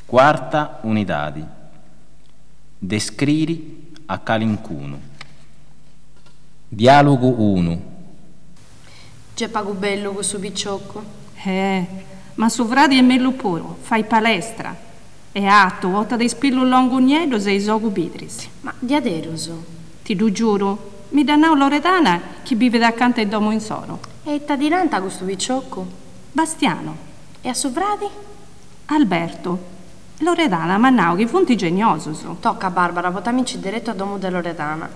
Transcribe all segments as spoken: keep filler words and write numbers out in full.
Quarta unidade. Descriri a calincuno. Dialogo uno. C'è pago bello questo picciocco. Eh, ma su vradi è meglio puro, fai palestra. E atto, volta dei spillo longo niello sei sogu bidris. Ma di aderoso. Ti do giuro, mi danno Loredana che vive da accanto al domo in soro. E t'adiranta questo picciocco? Bastiano. E a sovradi? Alberto. Loredana, ma no, che fonti genioso so. Tocca Barbara, potamici diretto a domo della Loredana.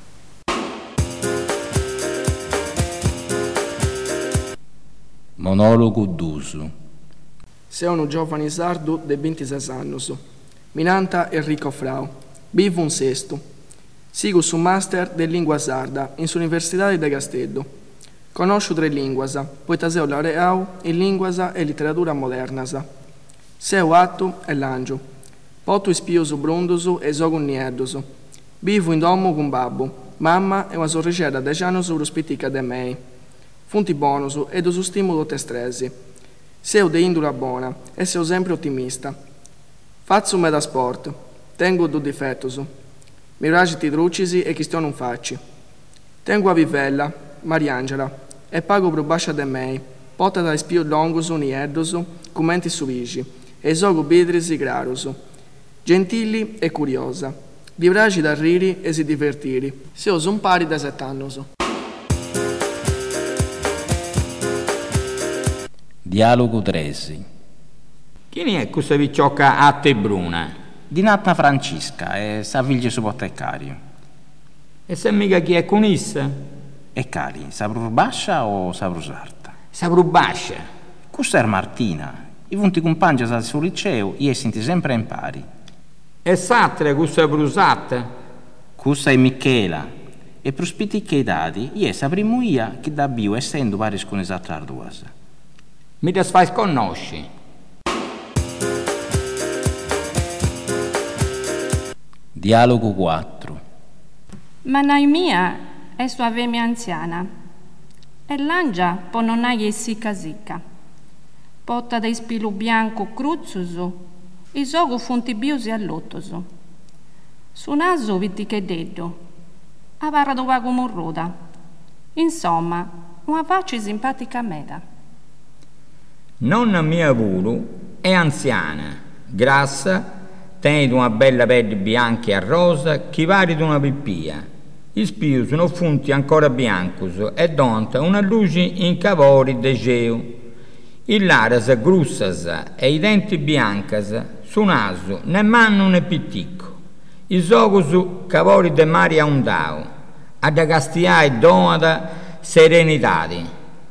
Monologo d'uso. Sei un giovane sardo de ventisei anni. Minanta Enrico Frau. Vivo un sesto. Sigo su master de lingua sarda in Università di Castello. Conosco tre lingue, poiché sei laureato in lingua e letteratura moderna. Seu atto e l'angio. Poto ispioso brundoso e sogo nieddoso. Vivo in domo con babbo, mamma e una sorricella de anni ruspitica de mei. Funti bonus e do stimolo te stresi. Seu de indula buona e seu sempre ottimista. Faccio me da sport. Tengo due difettos. Mi piace ti truccisi e chi sto non facci. Tengo a vivella, Mariangela, e pago pro bascia de mei. Pota da spio longoso nieddoso, commenti su vigi. E sogo bidrisi graroso, gentili e curiosa, di bragi da riri e si divertiri, se oso un pari da sett'annoso. Dialogo tresi. Chi è questa picciocca atta e bruna? Di Natta Francisca e sa figlia su botteccario. E se mica chi è con essa? E cari, sa bascia o sa sarta? Sa bascia. Questa è Martina. I punti compagni al suo liceo, io senti sempre in pari. E s'altra, questa è brusata? Questa è Michela. E per spiti che i dati, io sa primo io che da bio essendo pari con esatta arduasa. Mi te fai sconosci. Dialogo quattro. Ma Naimia è sua vemia anziana. E l'angia po non hai essi casica. Potta da spilo bianco cruzzoso, i sogo fonti biosi all'ottoso. Su naso vidi che deddo, a barra dove come un roda. Insomma, una faccia simpatica meda. Nonna mia Vulu è anziana, grassa, tiene una bella pelle bianca e rosa, che vari di una pippia. I spio sono funti ancora biancos e donta una luce in cavori de geo. Il laras grussas e i denti biancas, su naso né manno né pitticco. I sogos cavori de Maria Undao, ad agastia e donada serenitadi.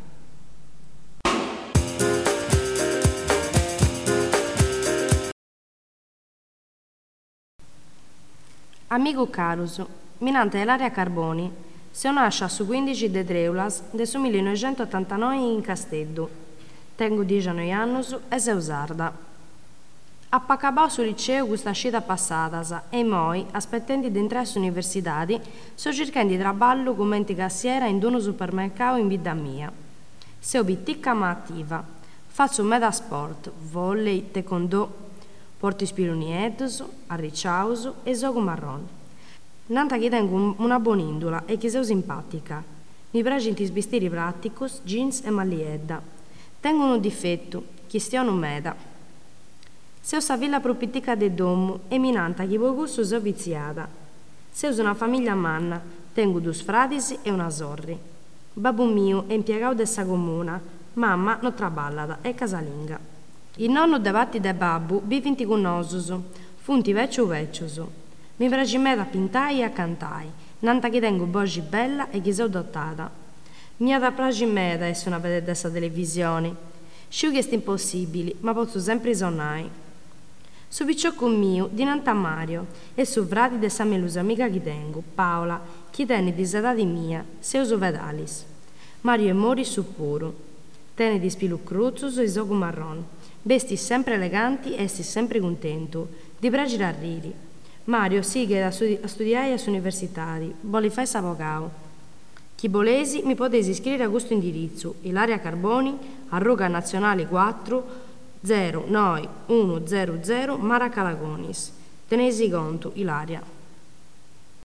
Amico Caruso, minante Ilaria Carboni, se nasce su quindici de Treulas del millenovecentottantanove in Castello. Tengo diciannove anni e sei sarda. Appacabò sul liceo questa scita passata e moi, aspettando di entrare all'università, sto cercando di traballo come cassiera in un supermercato in vita mia. Sei pittica ma attiva. Faccio meda sport, volley, taekwondo, porto spiluniettos, arricciauso e gioco marrone. Nanta che tengo una buona indula e che sei simpatica. Mi piacciono i vestiti pratici, jeans e maglietta. Tengo un difetto, che stia non meda. Seu sa villa propitica de domo e minanta che voi gusto so viziata. Seu una famiglia manna, tengo due fradisi e una sorri. Babbo mio è impiegato dessa comuna, mamma non traballata, è casalinga. Il nonno davanti de babbo vivinti con nosuso, funti vecchio vecchioso. Mi piace me da pintai e a cantai, nanta che tengo voce bella e che sono dotata. Mi ha da piace me da essere una vedere dessa televisione. Sciù che è impossibile, ma posso sempre sonare. Su picciocco mio, dinanzi a Mario, e su frati dessa melusa amica che tengo, Paola, che tiene di sedati mia, se uso vedalis. Mario e mori su puro. Tiene di spilu cruzzus e soco marron. Vesti sempre eleganti e sti sempre contento. Di pregi a riri. Mario sigue da studi- a studiare all'università, vuole fare avvocato. Chi volesi mi potesi iscrivere a questo indirizzo, Ilaria Carboni, a Roga Nazionale quattro, zero nove uno zero zero Maracalagonis. Tenesi conto, Ilaria.